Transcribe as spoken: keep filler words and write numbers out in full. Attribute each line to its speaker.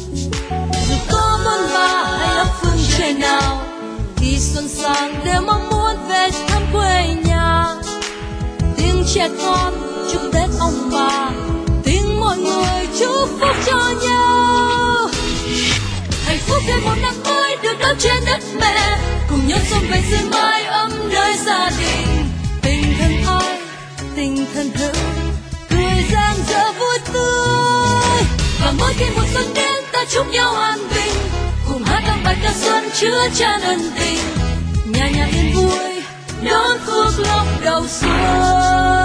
Speaker 1: Dù có bôn ba hay ấp phương trời nào, thì xuân sang đều mong muốn về thăm quê nhà. Tiếng trẻ con chúc Tết ông bà, tiếng mọi người chúc phúc cho nhau. Hạnh phúc thêm một năm mới được đón trên đất mẹ, cùng nhau xuân về dưới mái ấm nơi gia đình. Tình thân ai, tình thân hữu, cười rạng rỡ vui tươi. Và mỗi khi mùa xuân đến ta chúc nhau an bình, cùng hát các bài ca xuân chứa chan ân tình. Nhà nhà yên vui đón phước lộc đầu xuân.